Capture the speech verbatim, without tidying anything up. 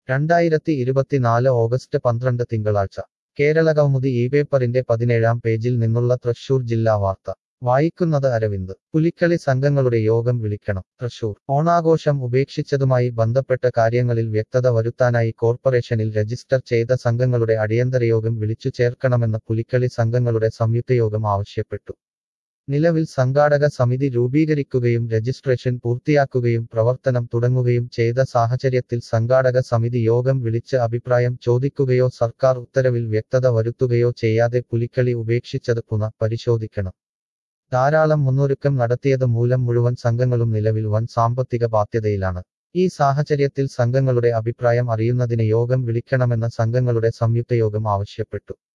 രണ്ടായിരത്തി ഇരുപത്തിനാല് ഓഗസ്റ്റ് പന്ത്രണ്ട് തിങ്കളാഴ്ച കേരളകൗമുദി ഈ പേപ്പറിന്റെ പതിനേഴാം പേജിൽ നിന്നുള്ള തൃശൂർ ജില്ലാ വാർത്ത വായിക്കുന്നത് അരവിന്ദ്. പുലിക്കളി സംഘങ്ങളുടെ യോഗം വിളിക്കണം. തൃശൂർ ഓണാഘോഷം ഉപേക്ഷിച്ചതുമായി ബന്ധപ്പെട്ട കാര്യങ്ങളിൽ വ്യക്തത വരുത്താനായി കോർപ്പറേഷനിൽ രജിസ്റ്റർ ചെയ്ത സംഘങ്ങളുടെ അടിയന്തരയോഗം വിളിച്ചു ചേർക്കണമെന്ന് പുലിക്കളി സംഘങ്ങളുടെ സംയുക്തയോഗം ആവശ്യപ്പെട്ടു. നിലവിൽ സംഘാടക സമിതി രൂപീകരിക്കുകയും രജിസ്ട്രേഷൻ പൂർത്തിയാക്കുകയും പ്രവർത്തനം തുടങ്ങുകയും ചെയ്ത സാഹചര്യത്തിൽ സംഘാടക സമിതി യോഗം വിളിച്ച് അഭിപ്രായം ചോദിക്കുകയോ സർക്കാർ ഉത്തരവിൽ വ്യക്തത വരുത്തുകയോ ചെയ്യാതെ പുലിക്കളി ഉപേക്ഷിച്ചത് പുനഃ പരിശോധിക്കണം. ധാരാളം മുന്നൊരുക്കം നടത്തിയത് മൂലം മുഴുവൻ സംഘങ്ങളും നിലവിൽ വൻ സാമ്പത്തിക ബാധ്യതയിലാണ്. ഈ സാഹചര്യത്തിൽ സംഘങ്ങളുടെ അഭിപ്രായം അറിയുന്നതിന് യോഗം വിളിക്കണമെന്ന് സംഘങ്ങളുടെ സംയുക്തയോഗം ആവശ്യപ്പെട്ടു.